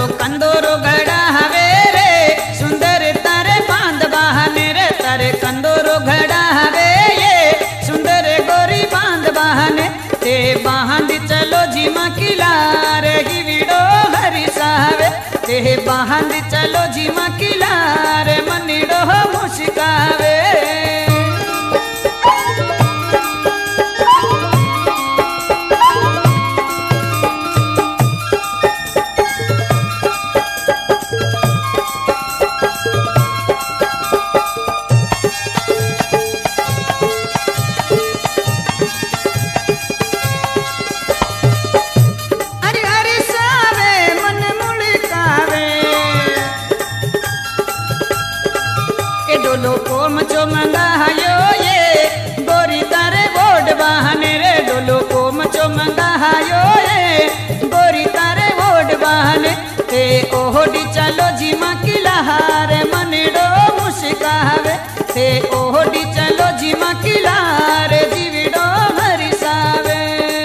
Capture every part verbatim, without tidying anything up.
डोलो कंदोरो घड़ा हवे रे सुंदर तारे बांध बहाने रे तारे कंदोरो घड़ा हवे ये सुंदर गोरी बांध बहाने ते बांध चलो जीमा किला रे गिविडो हरी सावे ते बांध चलो जीमा किला रे मनिडो मुस्कावे डोलो कोम चो मंगायो ये गोरी तारे वोट बहाने रे डोलो कोम चो मंगायो ये गोरी तारे वोट बहाने ते ओहोडी चलो जीमा किला रे मनिडो मुस्कावे ते ओहोडी चलो जीमा किला रे जीविडो हरिसावे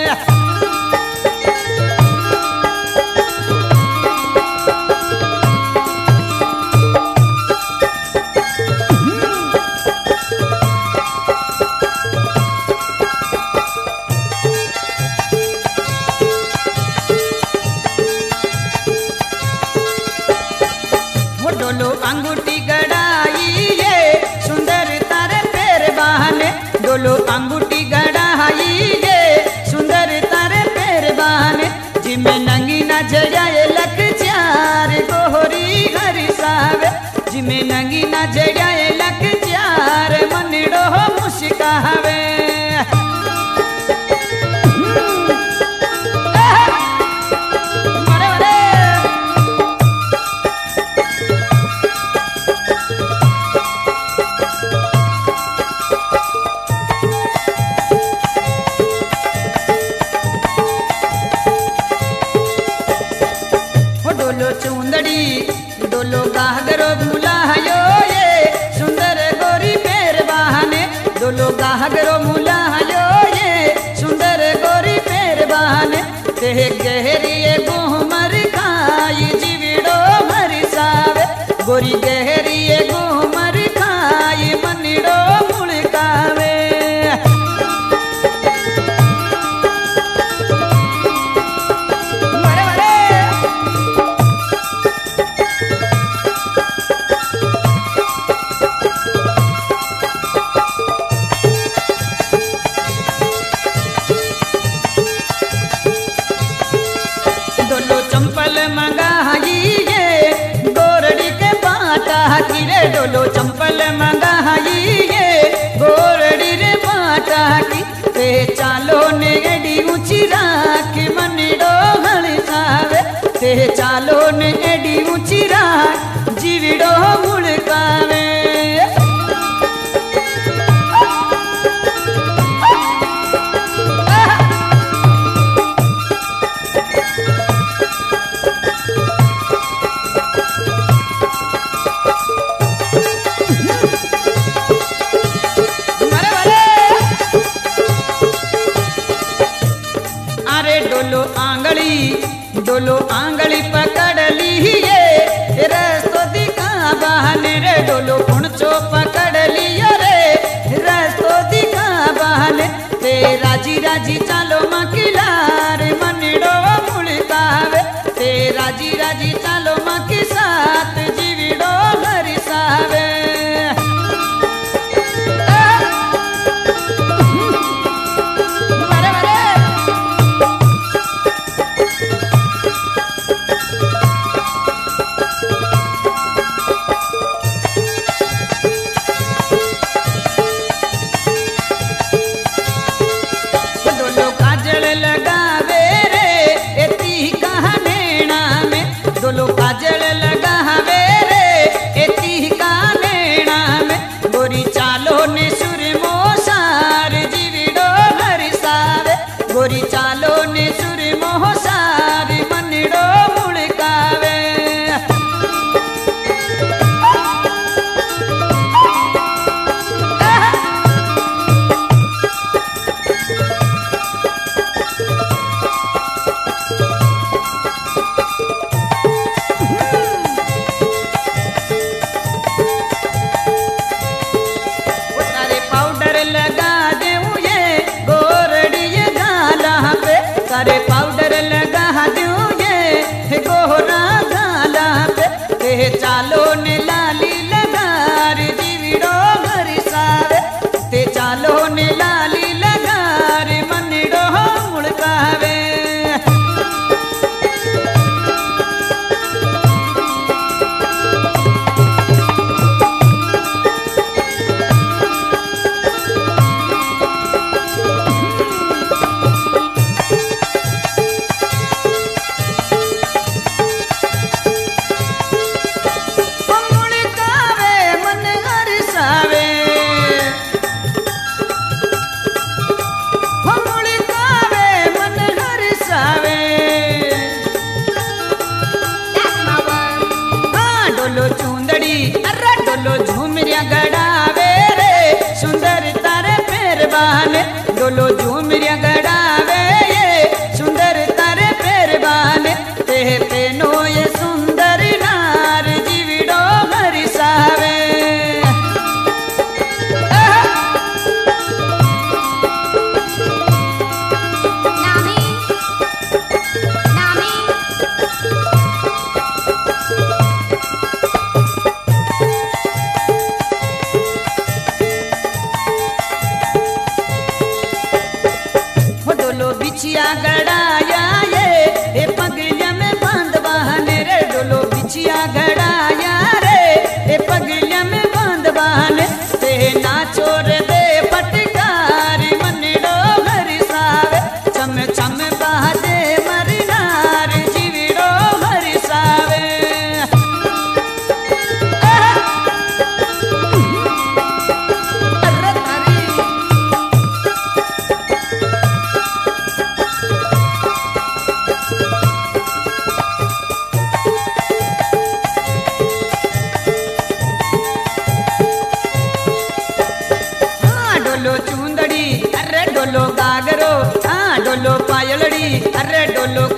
डोलो अंगूठी गड़ाई ये सुंदर तारे पैर बहाने डोलो अंगूठी गड़ाई ये सुंदर तारे पैर बहाने जिमें नंगी न जड़ाए लख चार गोहरी हरी सावे जिमें नंगी न जड़ाए लख चार मनिडो मुस्कावे डोलो चुंदड़ी डोलो गाहगरो मुलायो ये सुंदर गोरी पैर बहाने डोलो गाहगरो मुलायो ये सुंदर गोरी पैर बहाने ते गहरी घूमर खाई जीविडो हरी सावे गोरी गहरी घूमर खाई मनिडो मुड़कावे डोलो चंपल मंगाई ये गोरड़ी रे बाटा की ते चालो ने एडी ऊंची राख मनिडो हलिसावे ते चालो ने एडी ऊंची राख जीविडो मुड़कावे डोलो आंगली डोलो आंगली पकड़ ली ये रस्तो दिखा बहाने रे डोलो पुणचो पकड़ लियो रे रस्तो दिखा बहाने ते राजी राजी चालो मकिला रे मनिडो मुड़कावे ते राजी राजी चालो मकी साथ जीविडो हरिसावे डोलो काजल लगा हवे रे एती का नैना में गोरी चालो ने सुर मोसार जीविडो हरिसावे गोरी चालो ने सुर मोसार मनिडो मुड़कावे ते चालो ने लाली लगार जीविड़ो हरिसावे ते चालो ने लाली लगार मनड़ो मुड़कावे डोलो झूमरिया गड़ावे रे सुंदर तारे पैर बहाने डोलो झूमरिया गड़ावे ये सुंदर तारे पैर बहाने ते पेनो ये सुंदर नार जीविड़ो हरिसावे नामी नामी बिछिया गड़ाया ये ए पगलिया में बांध बहाने रे डोलो बिछिया गड़ाया रे ए पगलिया में बांध बहाने ते नाचो रे दे पटकारी मनड़ो हरिसावे चम चम बहादे मरनार जीविड़ो हरिसावे डोलो चूंदड़ी अरे डोलो गागरो हाँ डोलो पायलड़ी अरे डोलो